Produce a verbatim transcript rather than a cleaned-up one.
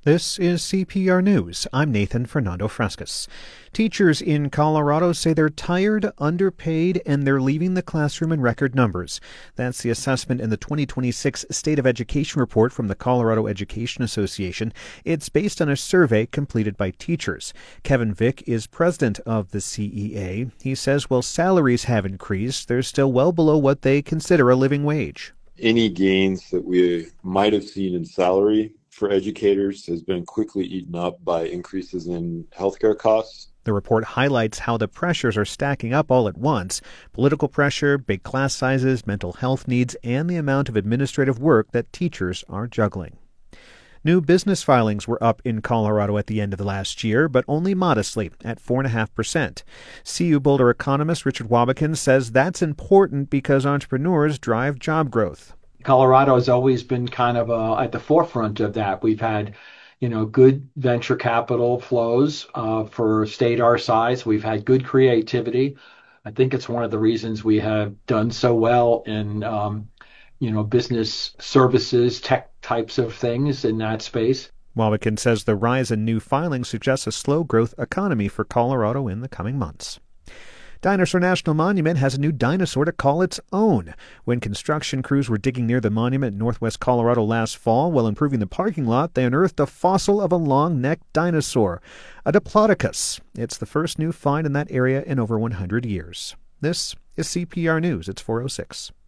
This is C P R News. I'm Nathan Fernando Frescas. Teachers in Colorado say they're tired, underpaid, and they're leaving the classroom in record numbers. That's the assessment in the twenty twenty-six State of Education report from the Colorado Education Association. It's based on a survey completed by teachers. Kevin Vick is president of the C E A. He says while salaries have increased, they're still well below what they consider a living wage. Any gains that we might have seen in salary for educators has been quickly eaten up by increases in healthcare costs. The report highlights how the pressures are stacking up all at once: political pressure, big class sizes, mental health needs, and the amount of administrative work that teachers are juggling. New business filings were up in Colorado at the end of the last year, but only modestly, at four point five percent. C U Boulder economist Richard Wobbekin says that's important because entrepreneurs drive job growth. Colorado has always been kind of uh, at the forefront of that. We've had, you know, good venture capital flows uh, for a state our size. We've had good creativity. I think it's one of the reasons we have done so well in, um, you know, business services, tech types of things in that space. Wobbekin says the rise in new filings suggests a slow growth economy for Colorado in the coming months. Dinosaur National Monument has a new dinosaur to call its own. When construction crews were digging near the monument in northwest Colorado last fall while improving the parking lot, they unearthed a fossil of a long-necked dinosaur, a Diplodocus. It's the first new find in that area in over one hundred years. This is C P R News. It's four oh six.